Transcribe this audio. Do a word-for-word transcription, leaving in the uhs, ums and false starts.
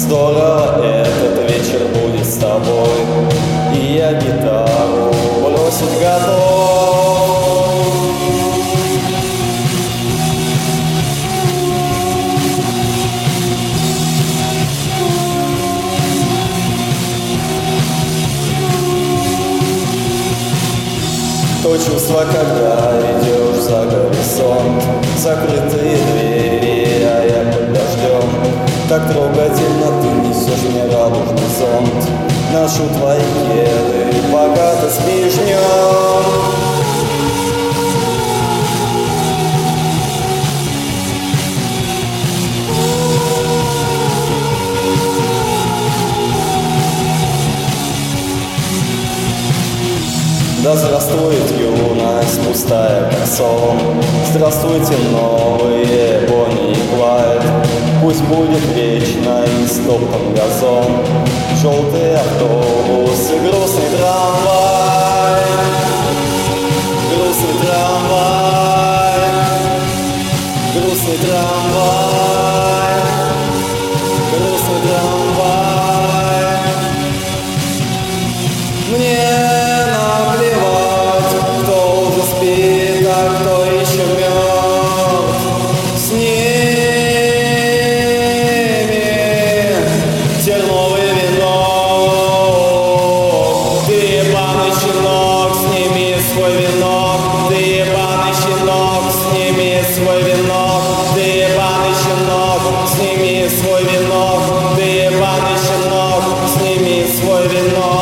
Здорово этот вечер будет с тобой, и я гитару бросить готов. То чувство, когда идешь за горизонт, закрытые двери, а я под дождем. Так трогательно ты несешь мне радужный зонт, ношу твои кеды, пока ты спишь днем. Да здравствует юность, пустая как сон. Здравствуйте, новые Бонни и Клайд. Пусть будет вечно истоптан газон, желтый автобус и грустный трамвай. Грустный трамвай, грустный трамвай, грустный трамвай. Мне свой венок, ты ебаный щенок, сними свой венок, ты ебаный щенок, сними свой венок.